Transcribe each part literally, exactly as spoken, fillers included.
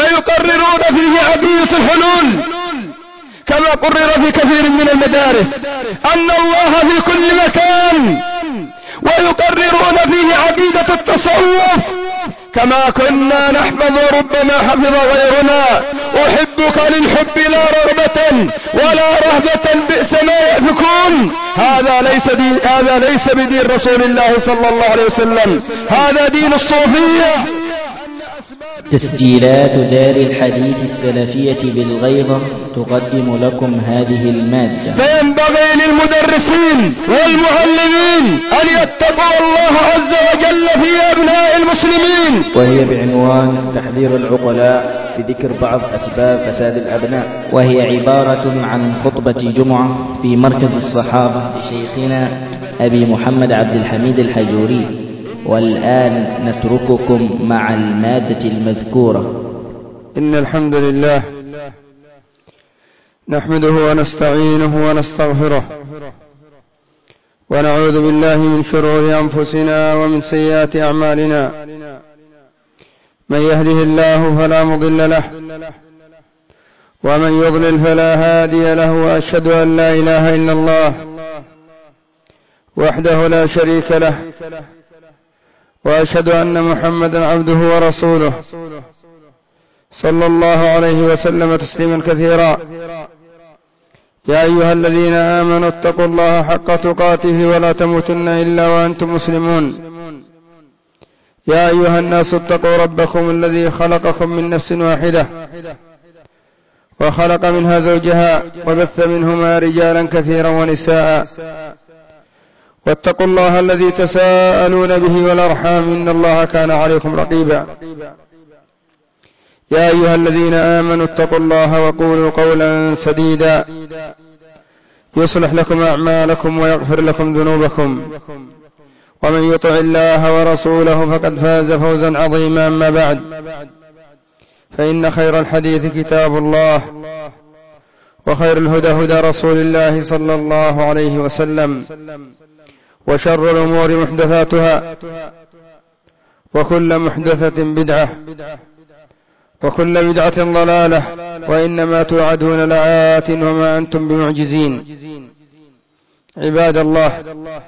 ويقررون فيه عقيدة الحلول، كما قرر في كثير من المدارس أن الله في كل مكان، ويقررون فيه عقيدة التصوف كما كنا نحفظ وربما حفظ غيرنا: أحبك للحب لا رغبة ولا رهبة بئس ما يأفكون. هذا ليس دين، هذا ليس بدين رسول الله صلى الله عليه وسلم، هذا دين الصوفية. تسجيلات دار الحديث السلفية بالغيضة تقدم لكم هذه المادة. فينبغي للمدرسين والمعلمين أن يتقوا الله عز وجل في أبناء المسلمين، وهي بعنوان تحذير العقلاء بذكر بعض أسباب فساد الأبناء، وهي عبارة عن خطبة جمعة في مركز الصحابة لشيخنا أبي محمد عبد الحميد الحجوري. والآن نترككم مع المادة المذكورة. إن الحمد لله نحمده ونستعينه ونستغفره، ونعوذ بالله من شرور أنفسنا ومن سيئات أعمالنا. من يهده الله فلا مضل له، ومن يضلل فلا هادي له، وأشهد أن لا إله إلا الله وحده لا شريك له، وأشهد أن محمدا عبده ورسوله صلى الله عليه وسلم تسليما كثيرا. يا أيها الذين آمنوا اتقوا الله حق تقاته ولا تموتن إلا وأنتم مسلمون. يا أيها الناس اتقوا ربكم الذي خلقكم من نفس واحدة وخلق منها زوجها وبث منهما رجالا كثيرا ونساء، واتقوا الله الذي تساءلون به والأرحام إن الله كان عليكم رقيبا. يا أيها الذين آمنوا اتقوا الله وقولوا قولا سديدا يصلح لكم أعمالكم ويغفر لكم ذنوبكم، ومن يطع الله ورسوله فقد فاز فوزا عظيما. أما بعد، فإن خير الحديث كتاب الله، وخير الهدى هدى رسول الله صلى الله عليه وسلم، وشر الأمور محدثاتها، وكل محدثة بدعة، وكل بدعة ضلالة، وإنما توعدون لآت وما أنتم بمعجزين. عباد الله،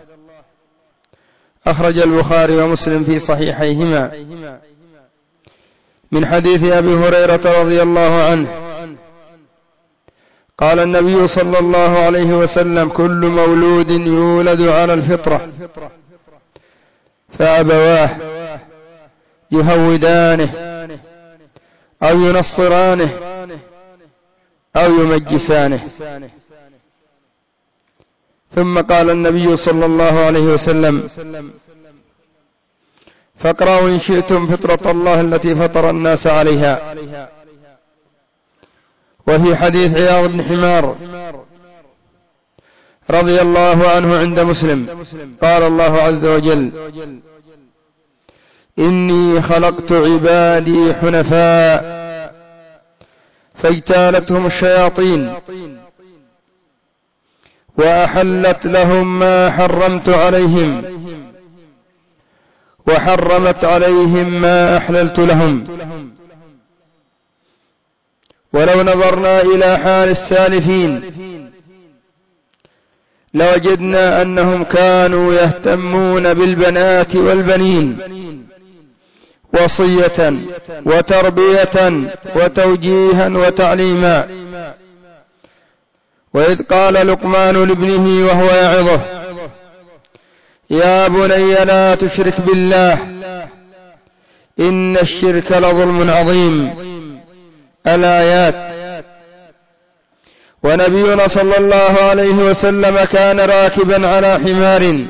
أخرج البخاري ومسلم في صحيحيهما من حديث أبي هريرة رضي الله عنه قال النبي صلى الله عليه وسلم: كل مولود يولد على الفطرة، فأبواه يهودانه أو ينصرانه أو يمجسانه. ثم قال النبي صلى الله عليه وسلم: فاقرأوا إن شئتم فطرة الله التي فطر الناس عليها. وفي حديث عياض بن حمار رضي الله عنه عند مسلم قال الله عز وجل: إني خلقت عبادي حنفاء فاجتالتهم الشياطين وأحلت لهم ما حرمت عليهم وحرمت عليهم ما أحللت لهم. ولو نظرنا إلى حال السالفين لوجدنا أنهم كانوا يهتمون بالبنات والبنين وصية وتربية وتوجيها وتعليما. وإذ قال لقمان لابنه وهو يعظه: يا بني لا تشرك بالله إن الشرك لظلم عظيم. الآيات. ونبينا صلى الله عليه وسلم كان راكبا على حمار،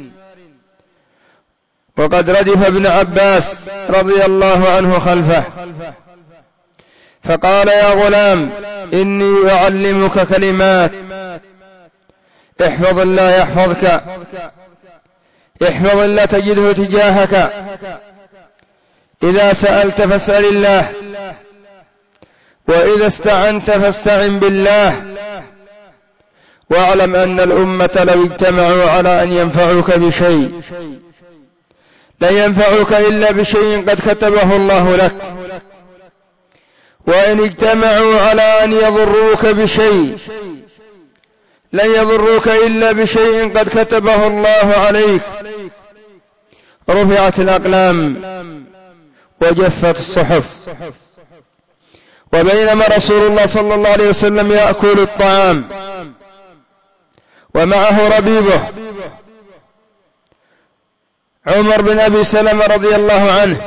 وقد ردف ابن عباس رضي الله عنه خلفه، فقال: يا غلام إني أعلمك كلمات، احفظ الله يحفظك، احفظ الله تجده تجاهك، إذا سألت فاسأل الله، وإذا استعنت فاستعن بالله، واعلم أن الأمة لو اجتمعوا على أن ينفعوك بشيء لا ينفعوك إلا بشيء قد كتبه الله لك، وإن اجتمعوا على أن يضروك بشيء لن يضروك إلا بشيء قد كتبه الله عليك. رفعت الأقلام وجفت الصحف. وبينما رسول الله صلى الله عليه وسلم يأكل الطعام ومعه ربيبه عمر بن أبي سلمة رضي الله عنه،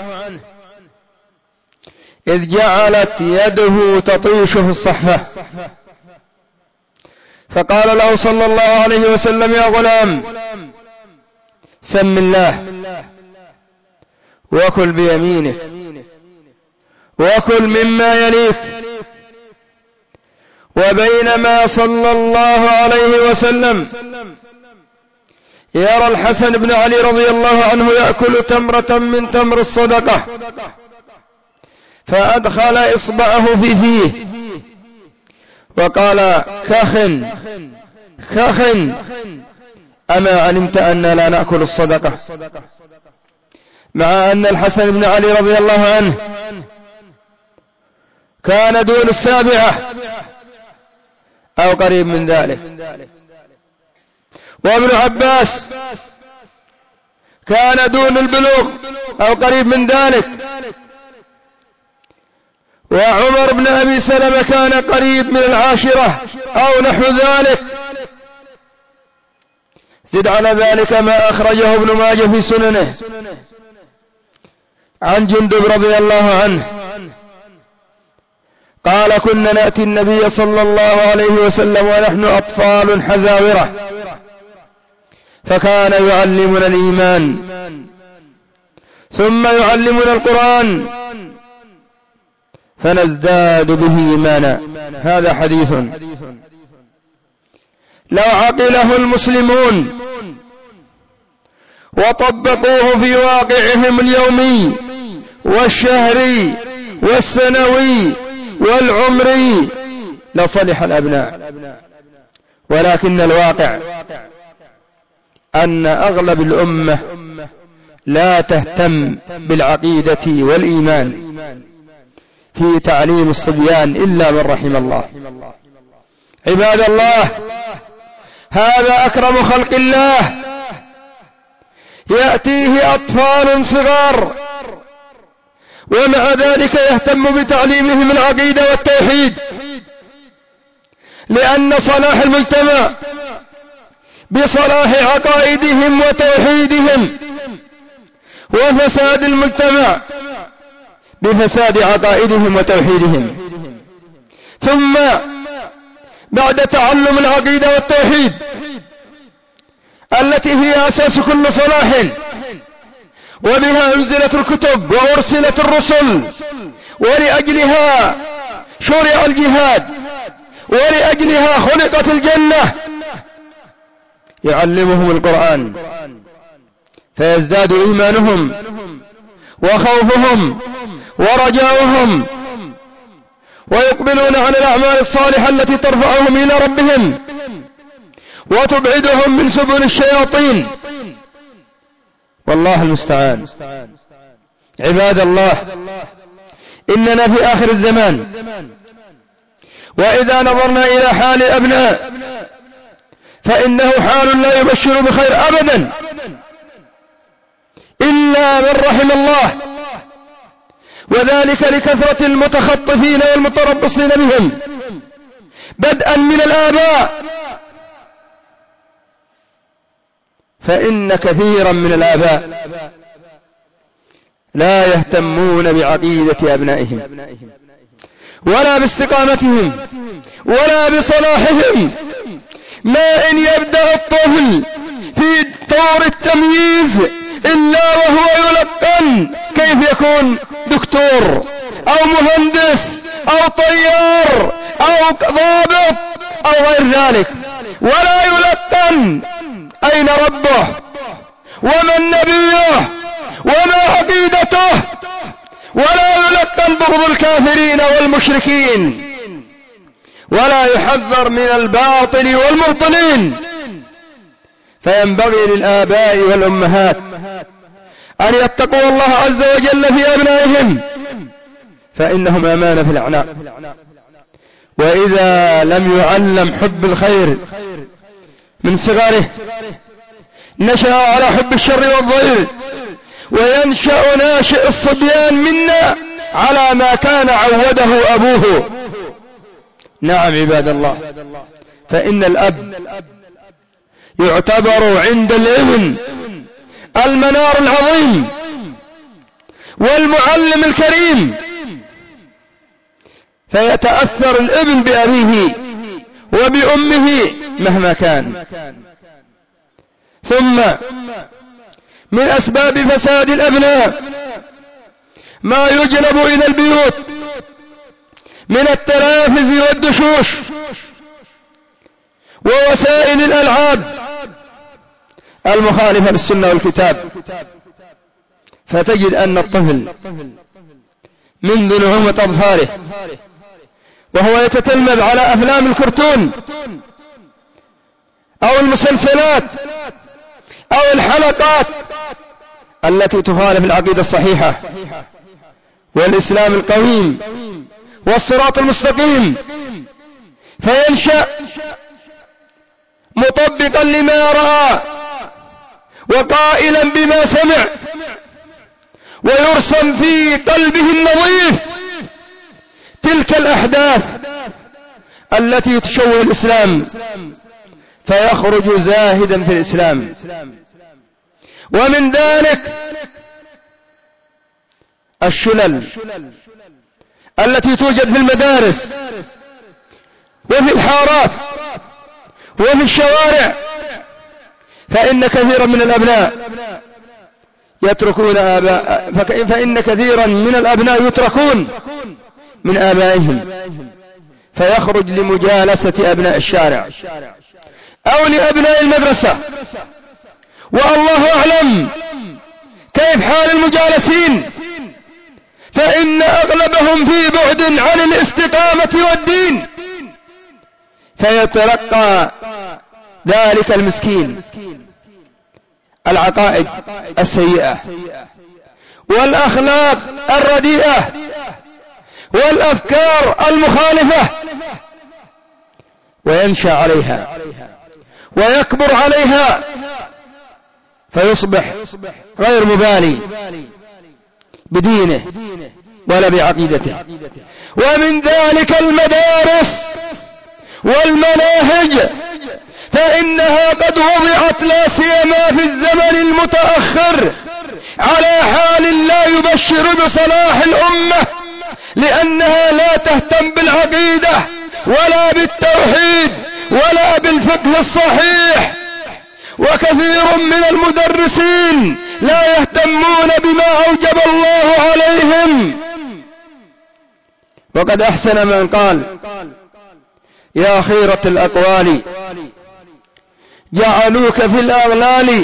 إذ جعلت يده تطيش في الصحفة، فقال له صلى الله عليه وسلم: يا غلام، سم الله وكل بيمينك وكل مما يليك. وبينما صلى الله عليه وسلم يرى الحسن بن علي رضي الله عنه يأكل تمرة من تمر الصدقة، فأدخل إصبعه في فيه وقال: كخ كخ، أما علمت أن لا نأكل الصدقة؟ مع أن الحسن بن علي رضي الله عنه كان دون السابعة أو قريب من ذلك، وابن عباس كان دون البلوغ أو قريب من ذلك، وعمر بن أبي سلمة كان قريب من العاشرة أو نحو ذلك. زد على ذلك ما أخرجه ابن ماجه في سننه عن جندب رضي الله عنه قال: كنا نأتي النبي صلى الله عليه وسلم ونحن أطفال حزاورة، فكان يعلمنا الإيمان ثم يعلمنا القرآن فنزداد به إيمانا. هذا حديث لو عقله المسلمون وطبقوه في واقعهم اليومي والشهري والسنوي والعمري لصلح الأبناء، ولكن الواقع أن أغلب الأمة لا تهتم بالعقيدة والإيمان في تعليم الصبيان إلا من رحم الله. عباد الله، هذا أكرم خلق الله، يأتيه أطفال صغار ومع ذلك يهتم بتعليمهم العقيدة والتوحيد، لأن صلاح المجتمع بصلاح عقائدهم وتوحيدهم، وفساد المجتمع بفساد عقائدهم وتوحيدهم. ثم بعد تعلم العقيدة والتوحيد التي هي أساس كل صلاح وبها أنزلت الكتب وأرسلت الرسل ولأجلها شرع الجهاد ولأجلها خلقت الجنة، يعلمهم القرآن فيزداد إيمانهم وخوفهم ورجاؤهم، ويقبلون على الأعمال الصالحة التي ترفعهم إلى ربهم وتبعدهم من سبل الشياطين، والله المستعان. عباد الله، إننا في آخر الزمان، وإذا نظرنا إلى حال الأبناء فإنه حال لا يبشر بخير أبدا إلا من رحم الله، وذلك لكثرة المتخطفين والمتربصين بهم بدءا من الآباء، فإن كثيرا من الآباء لا يهتمون بعقيدة أبنائهم ولا باستقامتهم ولا بصلاحهم. ما إن يبدأ الطفل في طور التمييز إلا وهو يلقن كيف يكون دكتور أو مهندس أو طيار أو ضابط أو غير ذلك، ولا يلقن أين ربه ومن نبيه وما عقيدته، ولا يلقن بغض الكافرين والمشركين، ولا يحذر من الباطل والمبطلين. فينبغي للآباء والأمهات أن يتقوا الله عز وجل في أبنائهم، فإنهم أمانة في الأعناق. وإذا لم يعلم حب الخير من صغره نشأ على حب الشر والضير، وينشأ ناشئ الصبيان منا على ما كان عوده أبوه. نعم عباد الله، فإن الأب يعتبر عند الابن المنار العظيم والمعلم الكريم، فيتأثر الابن بأبيه وبأمه مهما كان. ثم من أسباب فساد الأبناء ما يجلب إلى البيوت من التلافز والدشوش ووسائل الألعاب المخالفة للسنة والكتاب، فتجد أن الطفل منذ نعومة أظفاره وهو يتتلمذ على أفلام الكرتون أو المسلسلات أو الحلقات التي تخالف العقيدة الصحيحة والإسلام القويم والصراط المستقيم، فينشأ مطبقا لما رأى وقائلا بما سمع، ويرسم في قلبه النظيف تلك الأحداث التي تشوه الإسلام، فيخرج زاهدا في الإسلام. ومن ذلك الشلل التي توجد في المدارس وفي الحارات وفي الشوارع، فإن كثيرا من الأبناء يتركون آباء فإن كثيرا من الأبناء يتركون من آبائهم، فيخرج لمجالسة أبناء الشارع أو لأبناء المدرسة، والله أعلم كيف حال المجالسين، فإن أغلبهم في بعد عن الاستقامة والدين، فيتلقى ذلك المسكين العقائد السيئة والأخلاق الرديئة والأفكار المخالفة، وينشأ عليها ويكبر عليها، فيصبح غير مبالي بدينه ولا بعقيدته. ومن ذلك المدارس والمناهج، فإنها قد وضعت لا سيما في الزمن المتأخر على حال لا يبشر بصلاح الأمة، لأنها لا تهتم بالعقيدة ولا بالتوحيد ولا بالفقه الصحيح، وكثير من المدرسين لا يهتمون بما أوجب الله عليهم. وقد أحسن من قال: يا خيرة الأقوال جعلوك في الأغلال،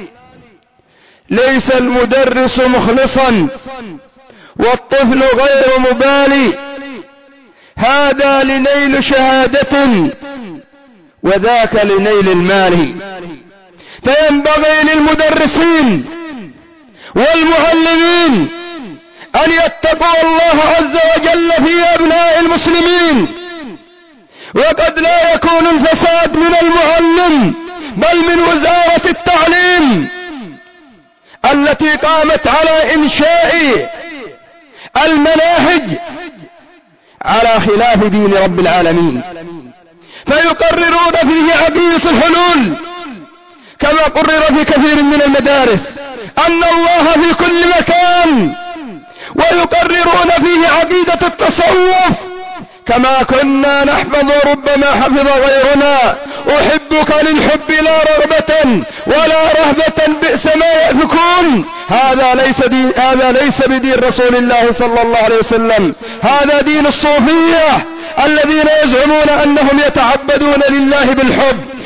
ليس المدرس مخلصا والطفل غير مبالي، هذا لنيل شهادة وذاك لنيل المال. فينبغي للمدرسين والمعلمين أن يتقوا الله عز وجل في أبناء المسلمين، وقد لا يكون الفساد من المعلم بل من وزارة التعليم التي قامت على إنشاء المناهج على خلاف دين رب العالمين، فيقررون فيه عقيدة الحلول كما قرر في كثير من المدارس أن الله في كل مكان، ويقررون فيه عقيدة التصوف كما كنا نحفظ ربما حفظ غيرنا: أحبك للحب لا رغبة ولا رهبة بئس ما يأفكون. هذا ليس دين، هذا ليس بدين رسول الله صلى الله عليه وسلم، هذا دين الصوفية الذين يزعمون أنهم يتعبدون لله بالحب،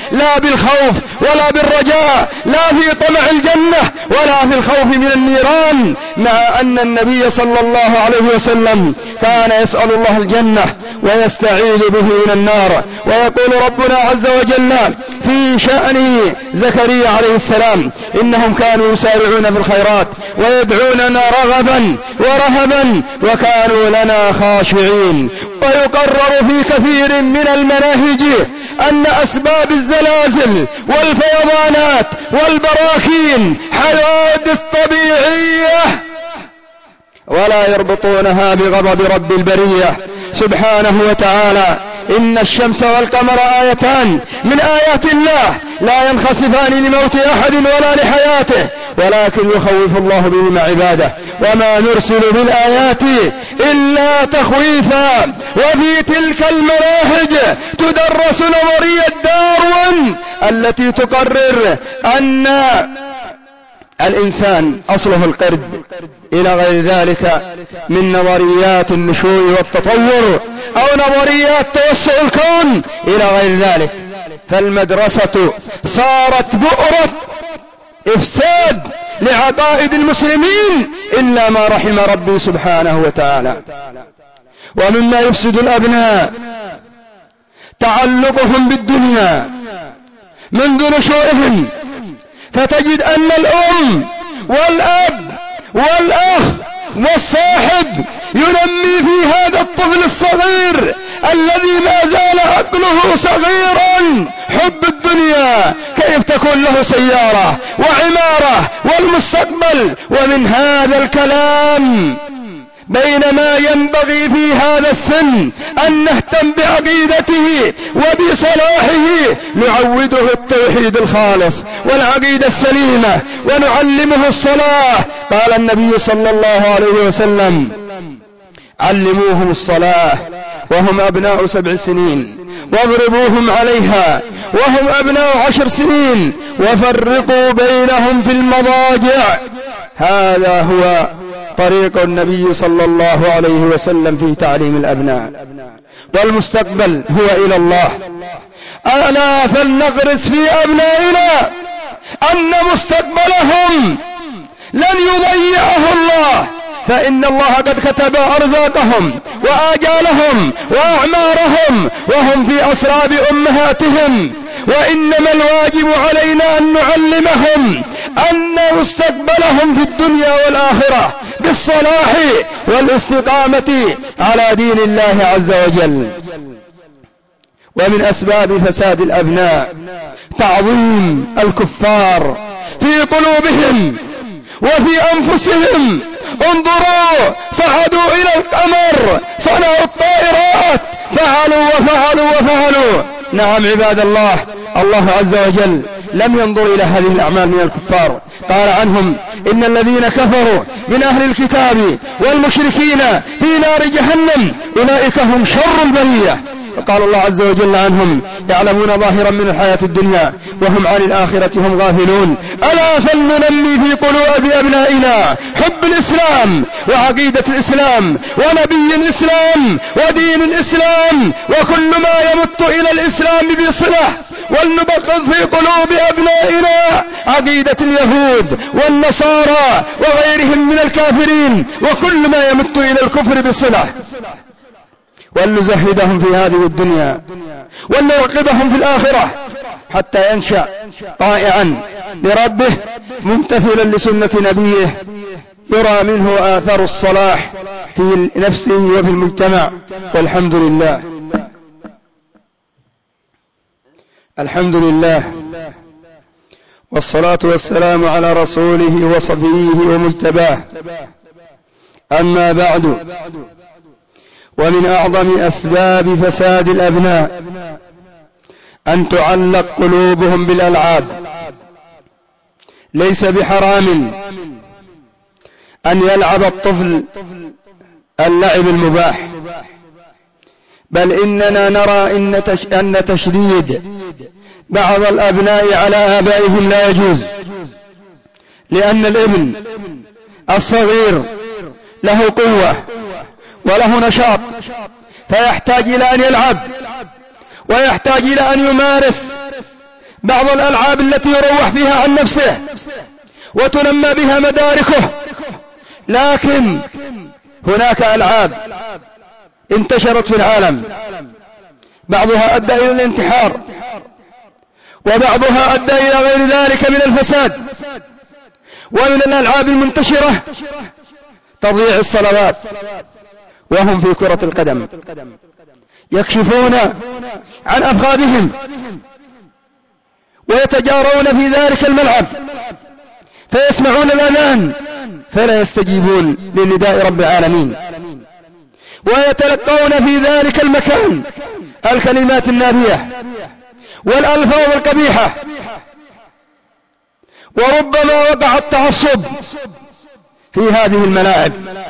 لا بالخوف ولا بالرجاء، لا في طمع الجنة ولا في الخوف من النيران، مع أن النبي صلى الله عليه وسلم كان يسأل الله الجنة ويستعيذ به من النار. ويقول ربنا عز وجل في شأن زكريا عليه السلام: إنهم كانوا يسارعون في الخيرات ويدعوننا رغبا ورهبا وكانوا لنا خاشعين. ويقرر في كثير من المناهج أن أسباب الزلازل والفيضانات والبراكين حوادث طبيعية، ولا يربطونها بغضب رب البرية سبحانه وتعالى. إن الشمس والقمر آيتان من آيات الله لا ينخسفان لموت أحد ولا لحياته، ولكن يخوف الله بهما عباده. وما نرسل بالآيات إلا تخويفا. وفي تلك المناهج تدرس نظرية داروين التي تقرر أن الإنسان أصله القرد، إلى غير ذلك من نظريات النشوء والتطور أو نظريات توسع الكون إلى غير ذلك. فالمدرسة صارت بؤرة إفساد لعقائد المسلمين إلا ما رحم ربي سبحانه وتعالى. ومما يفسد الأبناء تعلقهم بالدنيا منذ نشوئهم، فتجد أن الأم والأب والأخ والصاحب ينمي في هذا الطفل الصغير الذي ما زال عقله صغيرا حب الدنيا، كيف تكون له سيارة وعمارة والمستقبل ومن هذا الكلام، بينما ينبغي في هذا السن أن نهتم بعقيدته وبصلاحه، نعوده التوحيد الخالص والعقيدة السليمة ونعلمه الصلاة. قال النبي صلى الله عليه وسلم: علموهم الصلاة وهم أبناء سبع سنين، واضربوهم عليها وهم أبناء عشر سنين، وفرقوا بينهم في المضاجع. هذا هو طريق النبي صلى الله عليه وسلم في تعليم الأبناء. والمستقبل هو إلى الله. ألا فلنغرس في أبنائنا أن مستقبلهم لن يضيعه الله، فإن الله قد كتب أرزاقهم وآجالهم وأعمارهم وهم في أسراب أمهاتهم، وإنما الواجب علينا أن نعلمهم أن مستقبلهم في الدنيا والآخرة بالصلاح والاستقامة على دين الله عز وجل. ومن أسباب فساد الأبناء تعظيم الكفار في قلوبهم وفي أنفسهم. انظروا، صعدوا إلى القمر، صنعوا الطائرات، فعلوا وفعلوا وفعلوا. نعم عباد الله، الله عز وجل لم ينظر إلى هذه الأعمال من الكفار. قال عنهم: إن الذين كفروا من أهل الكتاب والمشركين في نار جهنم أولئك هم شر البرية. وقال الله عز وجل عنهم: يعلمون ظاهرا من الحياة الدنيا وهم عن الآخرة هم غافلون. ألا فلننمي في قلوب أبنائنا حب الإسلام وعقيدة الإسلام ونبي الإسلام ودين الإسلام وكل ما يمت إلى الإسلام بصلة، ولنبغض في قلوب أبنائنا عقيدة اليهود والنصارى وغيرهم من الكافرين وكل ما يمت إلى الكفر بصلة، ولنزهدهم في هذه الدنيا ولنرقبهم في الآخرة حتى ينشأ طائعا لربه ممتثلا لسنة نبيه، يرى منه آثار الصلاح في نفسه وفي المجتمع. والحمد لله، الحمد لله، والصلاة والسلام على رسوله وصفيه ومجتباه. أما بعد، ومن أعظم أسباب فساد الأبناء أن تعلق قلوبهم بالألعاب. ليس بحرام أن يلعب الطفل اللعب المباح، بل إننا نرى إن أن تشديد بعض الأبناء على آبائهم لا يجوز، لأن الابن الصغير له قوة وله نشاط، فيحتاج إلى أن يلعب ويحتاج إلى أن يمارس بعض الألعاب التي يروح فيها عن نفسه وتنمى بها مداركه، لكن هناك ألعاب انتشرت في العالم بعضها أدى إلى الانتحار، وبعضها أدى إلى غير ذلك من الفساد. ومن الألعاب المنتشرة تضييع الصلوات وهم في كرة القدم، يكشفون عن أفخاذهم ويتجارون في ذلك الملعب، فيسمعون الأذان فلا يستجيبون لنداء رب العالمين، ويتلقون في ذلك المكان الكلمات النابية والألفاظ القبيحة، وربما وقع التعصب في هذه الملاعب،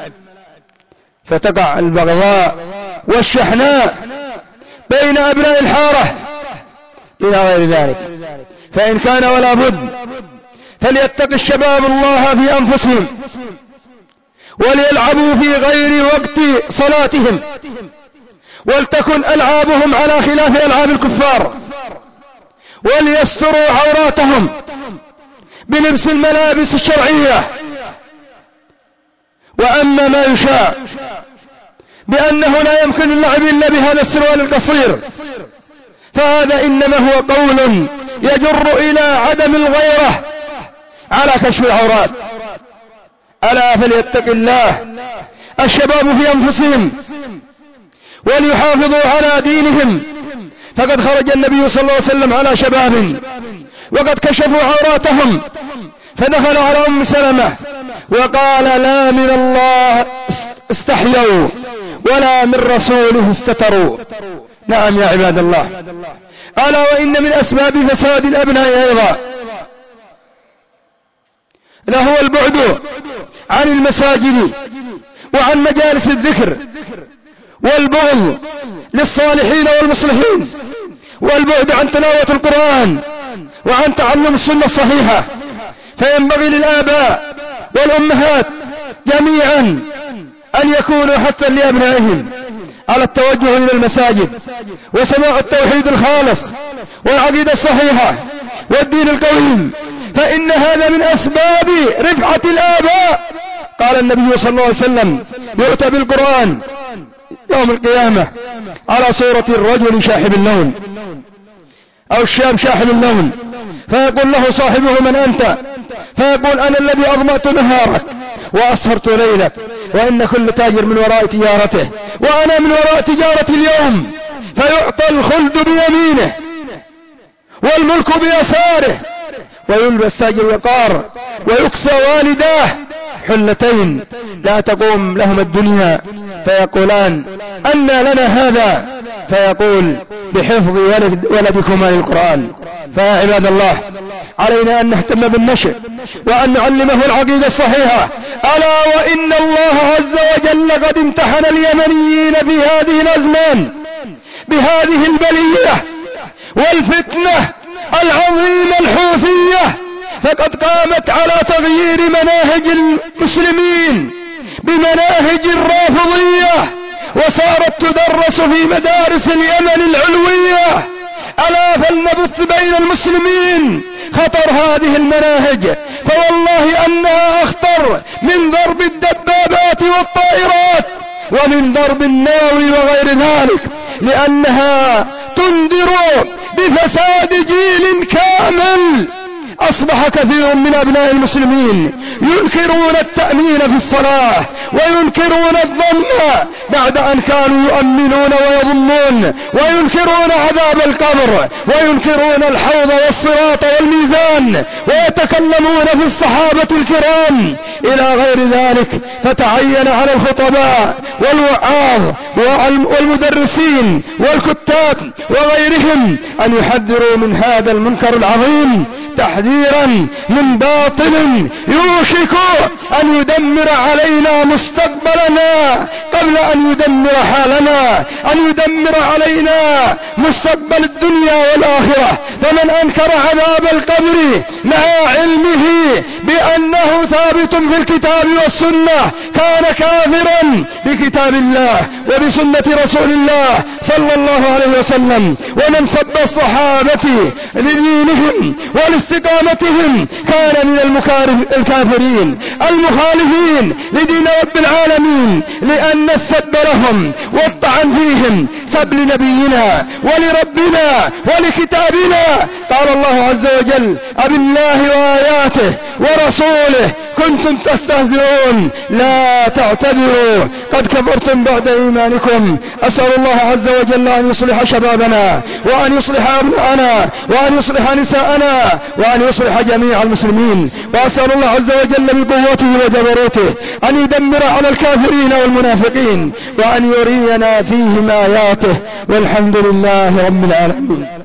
فتقع البغضاء والشحناء بين أبناء الحارة إلى غير ذلك. فإن كان ولا بد فليتق الشباب الله في أنفسهم، وليلعبوا في غير وقت صلاتهم، ولتكن ألعابهم على خلاف ألعاب الكفار، وليستروا عوراتهم بلبس الملابس الشرعية. وأما ما يشاع بأنه لا يمكن اللعب إلا بهذا السروال القصير، فهذا إنما هو قول يجر إلى عدم الغيرة على كشف العورات. ألا فليتق الله الشباب في أنفسهم وليحافظوا على دينهم، فقد خرج النبي صلى الله عليه وسلم على شباب وقد كشفوا عوراتهم، فدخل على أم سلمة وقال: لا من الله استحيوا ولا من رسوله استتروا. نعم يا عباد الله، ألا وإن من أسباب فساد الأبناء أيضا لهو البعد عن المساجد وعن مجالس الذكر، والبغض للصالحين والمصلحين، والبعد عن تلاوة القرآن وعن تعلم السنة الصحيحة. فينبغي للآباء والأمهات جميعا أن يكونوا حثا لأبنائهم على التوجه إلى المساجد وسماع التوحيد الخالص والعقيدة الصحيحة والدين القويم، فإن هذا من أسباب رفعة الآباء. قال النبي صلى الله عليه وسلم: يؤتى بالقرآن يوم القيامة على صورة الرجل شاحب اللون أو الشاب شاحب اللون، فيقول له صاحبه: من أنت؟ فيقول: أنا الذي أضمأت نهارك وأسهرت ليلك، وإن كل تاجر من وراء تجارته، وأنا من وراء تجارة اليوم. فيعطى الخلد بيمينه والملك بيساره، ويلبس تاج الوقار، ويكسى والداه حلتين لا تقوم لهما الدنيا، فيقولان: أنى لنا هذا؟ فيقول: بحفظ ولد ولدكما للقرآن. فيا عباد الله، علينا أن نهتم بالنشء وأن نعلمه العقيدة الصحيحة. ألا وإن الله عز وجل قد امتحن اليمنيين في هذه الأزمان بهذه البلية والفتنة العظيمة الحوثية، فقد قامت على تغيير مناهج المسلمين بمناهج الرافضية، وصارت تدرس في مدارس اليمن العلوية. ألا فلنبث بين المسلمين خطر هذه المناهج، فوالله أنها أخطر من ضرب الدبابات والطائرات ومن ضرب الناوي وغير ذلك، لأنها تنذر بفساد جيل كامل. أصبح كثير من أبناء المسلمين ينكرون التأمين في الصلاة وينكرون الضم بعد أن كانوا يؤمنون ويضمون، وينكرون عذاب القبر، وينكرون الحوض والصراط والميزان، ويتكلمون في الصحابة الكرام إلى غير ذلك. فتعين على الخطباء والوعاظ والمدرسين والكتاب وغيرهم أن يحذروا من هذا المنكر العظيم تحذيرا من باطل يوشك أن يدمر علينا مستقبلنا قبل أن أن يدمر حالنا، أن يدمر علينا مستقبل الدنيا والآخرة. فمن أنكر عذاب القبر مع علمه بأنه ثابت في الكتاب والسنة كان كافرا بكتاب الله وبسنة رسول الله صلى الله عليه وسلم. ومن سب الصحابة لدينهم ولاستقامتهم كان من الكافرين المخالفين لدين رب العالمين، لأن السب لهم والطعن فيهم سب لنبينا ولربنا ولكتابنا. قال الله عز وجل: أبالله وآياته ورسوله كنتم تستهزئون لا تعتذروا قد كفرتم بعد إيمانكم. أسأل الله عز وجل أن يصلح شبابنا وأن يصلح أبناءنا وأن يصلح نساءنا وأن يصلح جميع المسلمين. وأسأل الله عز وجل بقوته وجبروته أن يدمر على الكافرين والمنافقين وأن يرينا فيهم آياته، والحمد لله رب العالمين.